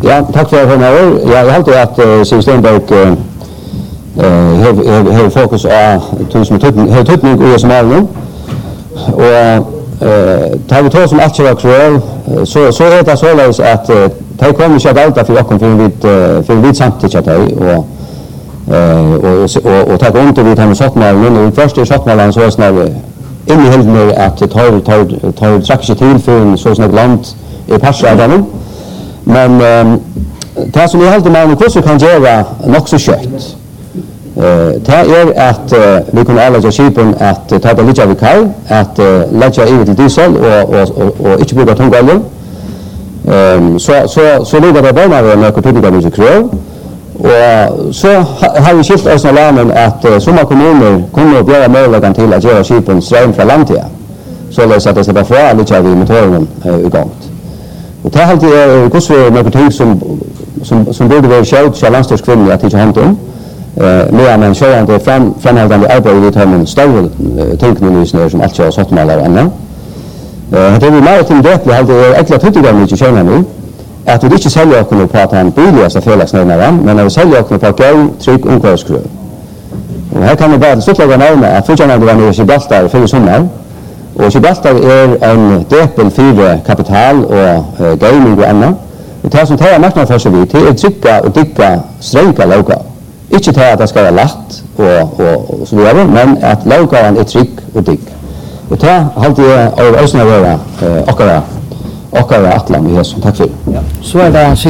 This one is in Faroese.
Ja, tack för att jag har alltid att Siv Stenberg har fokus på tutning och som är och tar vi som aktier så är det så att det kommer inte att alta för oss för vi samtidigt att och ta under vid hem sottmalen och först i sottmalen så är snarare in i helden att tar strax till för en så snabbt land i passar men det som jag alltid menar hur så kan göra nog så kött det är att vi kan alla göra skipen att ta det lite av kaj att lägga i till diesel och inte bruka tungolja så ligger det bara när kulturliga mycket kröv och så har vi skilt oss länen att somma kommuner kommer att göra möjligheten till att göra skipen ström från land till så det så att det ska bara få lite av motorn igång. Och det är alltid något som borde vara självt till landstyrskvinnor att ta hand om. Medan en självande framhållande arbete vid en större tänkningsnöjd som alltså har satt med alla andra. Det är mer till det jag hade äckla tycker mycket känna nu att vi inte säljer oss på att han billigaste förlagsnämnden men när vi säljer oss på att gå tryck omkörskruv. Och här kan vi bara sluta nämna att fortfarande var nere i Gibraltar för sommar. Och Gibraltar är en depel för kapital och gaming och annat. Och det som tar marknadsförs vi till trycka och dyka stränga loka. Inte till att det ska vara lätt och så vidare, men att lokaen är tryck och dyk. Och det har alltid av ösna våra och atlan i hästen. Tack för det. Så är det